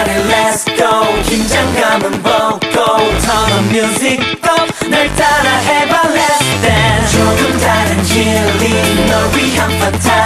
Party let's go 긴장감은 보고 Turn on music up 날 따라 해봐 Let's dance 조금 다른 힐링 널 위한 fantastic